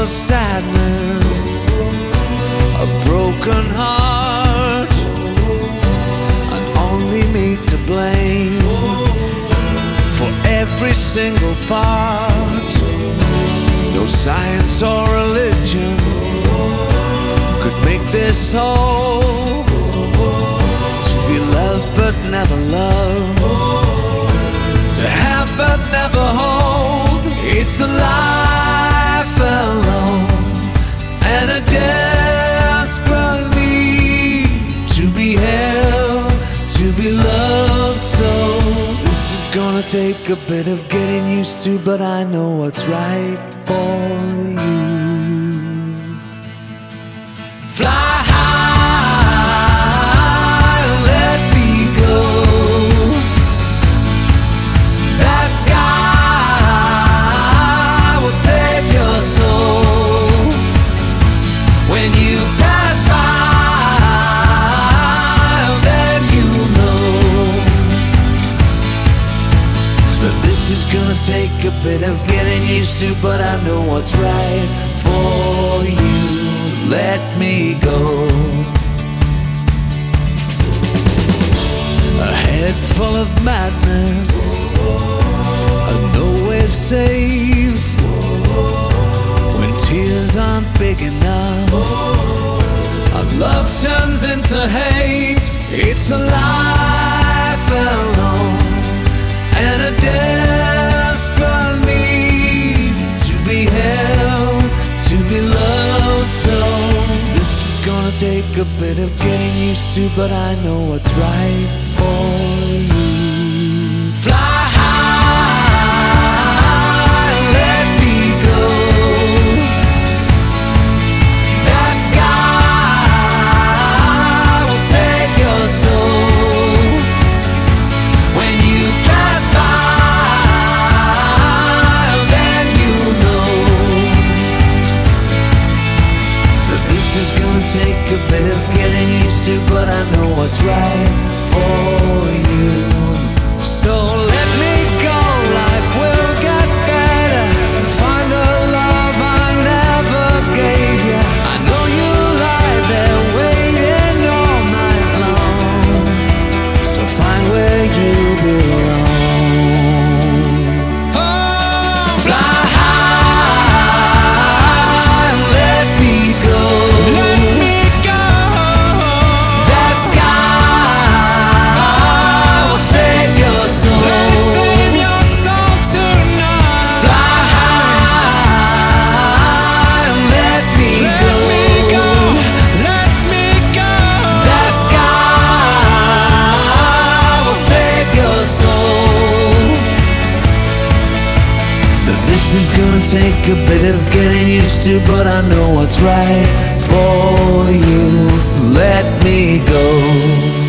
of sadness, a broken heart, and only me to blame for every single part. No science or religion could make this whole. To be loved but never loved, to have but never hold. It's a life alone and a desperate need to be held, to be loved. So this is gonna take a bit of getting used to, but I know what's right for you. Fly high, let me go. That sky will save your soul. When you pass by, then you know that this is gonna take a bit of getting used to, but I know what's right for you. Let me go. A head full of madness, and nowhere safe. When tears aren't big enough, and love turns into hate. It's a life alone and a desperate need to be held, to be loved. So this is gonna take a bit of getting used to, but I know what's right for you. Fly high, let me go. That sky will save your soul. When you pass by, then you know that this is gonna take a bit of getting used to, but I know what's right for you. So let me go, life will get better. Find the love I never gave you. I know you lie there waiting all night long, so find where you belong. Oh, fly high, let me go. Let me go. That sky will save your soul. Let's save your soul tonight. Fly high, let me go. Let me go. That sky will save your soul. That this is gonna take a bit of getting used to, but I know what's right for you. Let me go.